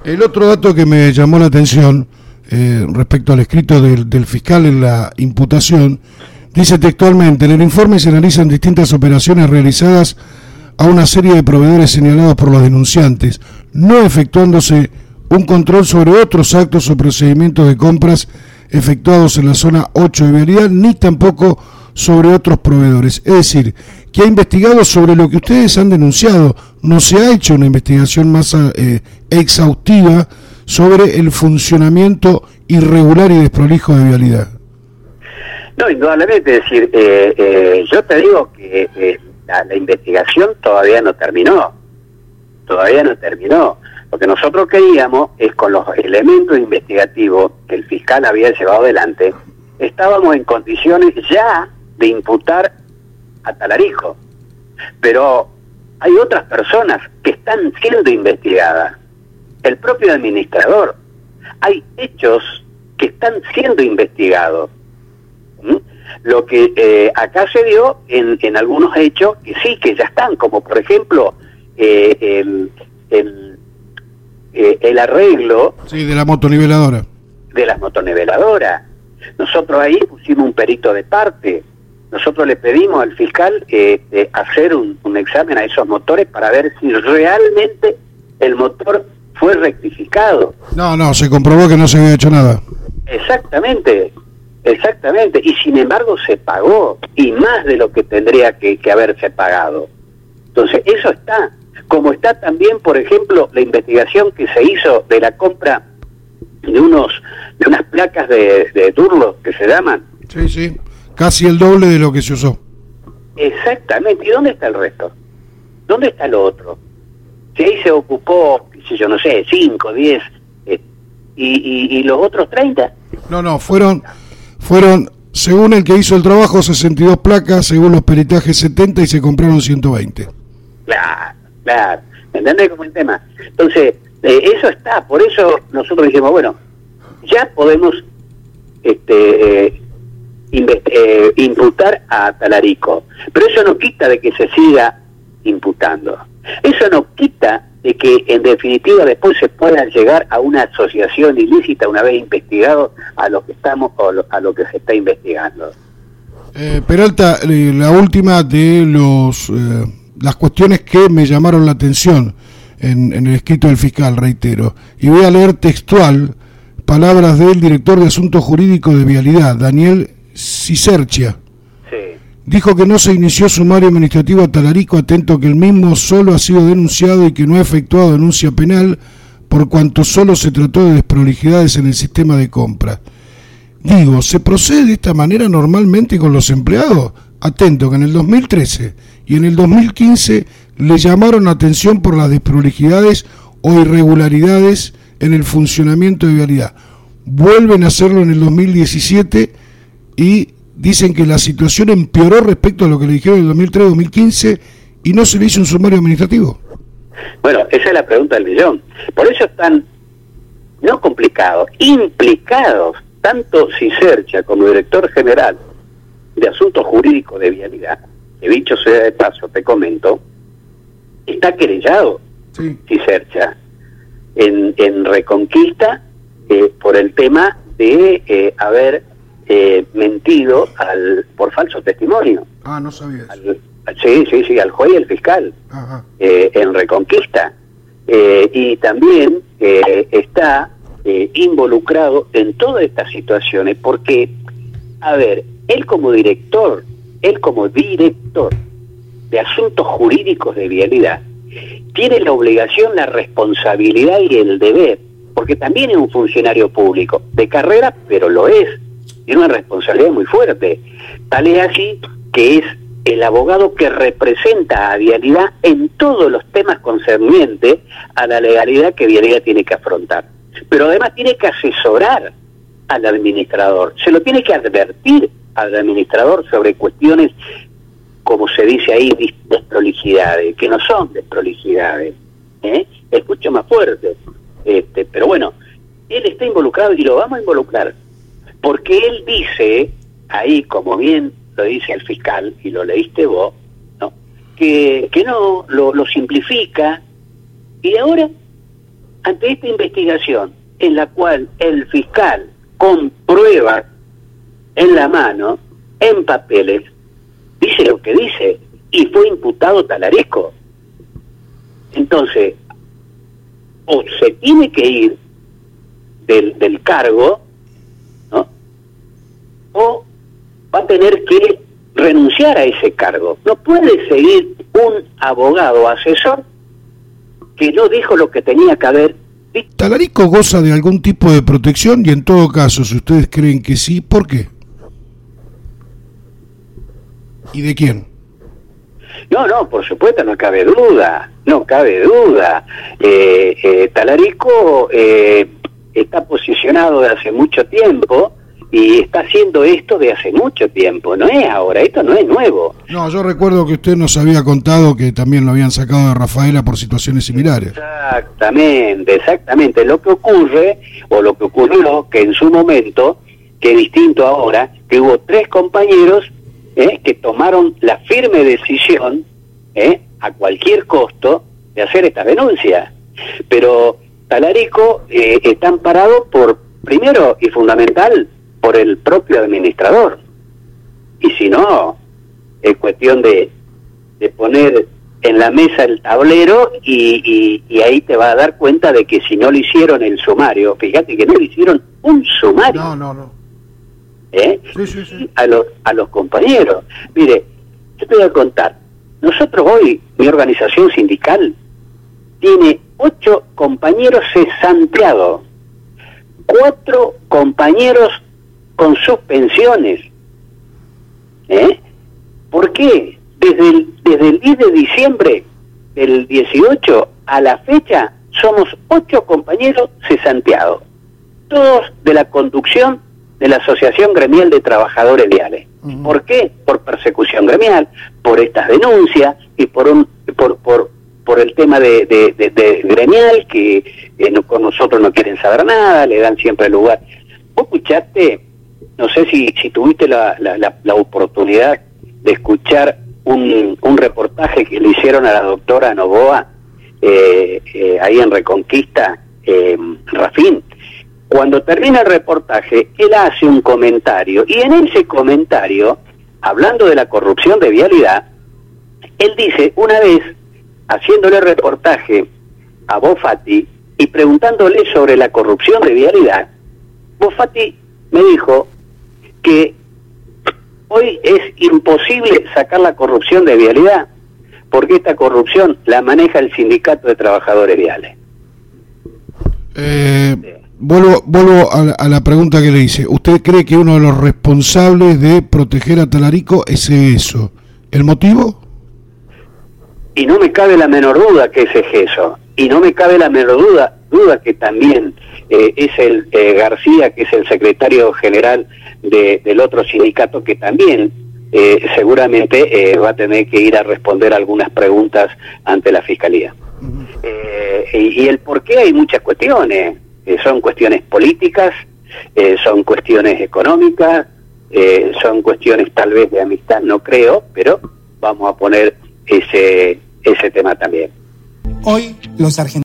El otro dato que me llamó la atención respecto al escrito del fiscal en la imputación, dice textualmente: en el informe se analizan distintas operaciones realizadas a una serie de proveedores señalados por los denunciantes, no efectuándose un control sobre otros actos o procedimientos de compras efectuados en la zona 8 de vialidad, ni tampoco sobre otros proveedores. Es decir, que ha investigado sobre lo que ustedes han denunciado. No se ha hecho una investigación más exhaustiva sobre el funcionamiento irregular y desprolijo de vialidad. No, indudablemente, es decir, yo te digo que la investigación todavía no terminó. Lo que nosotros queríamos es, con los elementos investigativos que el fiscal había llevado adelante, estábamos en condiciones ya de imputar a Talarico. Pero hay otras personas que están siendo investigadas. El propio administrador. Hay hechos que están siendo investigados. Lo que acá se dio en algunos hechos que sí, que ya están, como por ejemplo el arreglo... Sí, de la motoniveladora. De las motoniveladoras. Nosotros ahí pusimos un perito de parte. Nosotros le pedimos al fiscal hacer un examen a esos motores para ver si realmente el motor fue rectificado. No, se comprobó que no se había hecho nada. Exactamente. Y sin embargo se pagó, y más de lo que tendría que haberse pagado. Entonces, eso está. Como está también, por ejemplo, la investigación que se hizo de la compra de unas placas de Durlo, que se llaman. Sí. Casi el doble de lo que se usó. Exactamente. ¿Y dónde está el resto? ¿Dónde está lo otro? Si ahí se ocupó, yo no sé, 5, 10, y los otros 30. No, fueron, según el que hizo el trabajo, 62 placas, según los peritajes 70, y se compraron 120. Claro. ¿Me entendés cómo es el tema? Entonces, eso está. Por eso nosotros dijimos, bueno, ya podemos imputar a Talarico. Pero eso no quita de que se siga imputando. Eso no quita de que, en definitiva, después se pueda llegar a una asociación ilícita una vez investigado a lo que estamos o a lo que se está investigando. Peralta, la última de las cuestiones que me llamaron la atención en el escrito del fiscal, reitero, y voy a leer textual palabras del director de Asuntos Jurídicos de Vialidad, Daniel Cisercia. Dijo que no se inició sumario administrativo a Talarico, atento que el mismo solo ha sido denunciado y que no ha efectuado denuncia penal por cuanto solo se trató de desprolijidades en el sistema de compra. Digo, ¿se procede de esta manera normalmente con los empleados? Atento que en el 2013 y en el 2015 le llamaron atención por las desprolijidades o irregularidades en el funcionamiento de vialidad. Vuelven a hacerlo en el 2017 y dicen que la situación empeoró respecto a lo que le dijeron en el 2003-2015 y no se le hizo un sumario administrativo. Bueno, esa es la pregunta del millón. Por eso están, no complicados, implicados, tanto Cisercia como director general de Asuntos Jurídicos de Vialidad, que dicho sea de paso, te comento, está querellado, sí, Cisercia, en Reconquista, por el tema de haber mentido por falso testimonio. No sabía Sí, al juez y al fiscal. Ajá. En Reconquista. Y también está involucrado en todas estas situaciones porque, a ver, él como director de Asuntos Jurídicos de Vialidad, tiene la obligación, la responsabilidad y el deber, porque también es un funcionario público, de carrera, pero lo es, tiene una responsabilidad muy fuerte. Tal es así que es el abogado que representa a Vialidad en todos los temas concernientes a la legalidad que Vialidad tiene que afrontar. Pero además tiene que asesorar al administrador, se lo tiene que advertir al administrador sobre cuestiones, como se dice ahí, desprolijidades, que no son desprolijidades, es mucho más fuerte. Pero bueno, él está involucrado y lo vamos a involucrar, porque él dice, ahí como bien lo dice el fiscal, y lo leíste vos, ¿no? que no, lo simplifica, y ahora ante esta investigación en la cual el fiscal con pruebas en la mano, en papeles, dice lo que dice, y fue imputado Talarico. Entonces, o se tiene que ir del cargo, ¿no? O va a tener que renunciar a ese cargo. No puede seguir un abogado asesor que no dijo lo que tenía que haber dicho. ¿Talarico goza de algún tipo de protección? Y en todo caso, si ustedes creen que sí, ¿por qué? ¿Y de quién? No, por supuesto, no cabe duda. Talarico está posicionado de hace mucho tiempo y está haciendo esto de hace mucho tiempo, no es ahora, esto no es nuevo. No, yo recuerdo que usted nos había contado que también lo habían sacado de Rafaela por situaciones similares. Exactamente. Lo que ocurre, o lo que ocurrió, que en su momento, que es distinto ahora, que hubo 3 compañeros que tomaron la firme decisión, a cualquier costo, de hacer esta denuncia. Pero Talarico está amparado por, primero y fundamental, por el propio administrador. Y si no, es cuestión de poner en la mesa el tablero y ahí te vas a dar cuenta de que si no le hicieron el sumario, fíjate que no le hicieron un sumario. No. Sí. A los compañeros. Mire, yo te voy a contar. Nosotros hoy, mi organización sindical, tiene 8 compañeros cesanteados, 4 compañeros con suspensiones. ¿Por qué? Desde el 10 de diciembre del 18 a la fecha, somos 8 compañeros cesanteados, todos de la conducción de la Asociación Gremial de Trabajadores Viales. ¿Por qué? Por persecución gremial, por estas denuncias y por el tema de gremial, que con nosotros no quieren saber nada, le dan siempre lugar. ¿Vos escuchaste, no sé si tuviste la oportunidad de escuchar un reportaje que le hicieron a la doctora Novoa ahí en Reconquista, Rafín? Cuando termina el reportaje, él hace un comentario, y en ese comentario, hablando de la corrupción de Vialidad, él dice, una vez, haciéndole reportaje a Bofatti y preguntándole sobre la corrupción de Vialidad, Bofatti me dijo que hoy es imposible sacar la corrupción de Vialidad, porque esta corrupción la maneja el Sindicato de Trabajadores Viales. Vuelvo a la pregunta que le hice. ¿Usted cree que uno de los responsables de proteger a Talarico es eso? ¿El motivo? Y no me cabe la menor duda que ese es eso. Y no me cabe la menor duda que también es el García, que es el secretario general del otro sindicato, que también seguramente va a tener que ir a responder algunas preguntas ante la Fiscalía. Y el por qué hay muchas cuestiones. Son cuestiones políticas, son cuestiones económicas, son cuestiones tal vez de amistad, no creo, pero vamos a poner ese tema también. Hoy los argentinos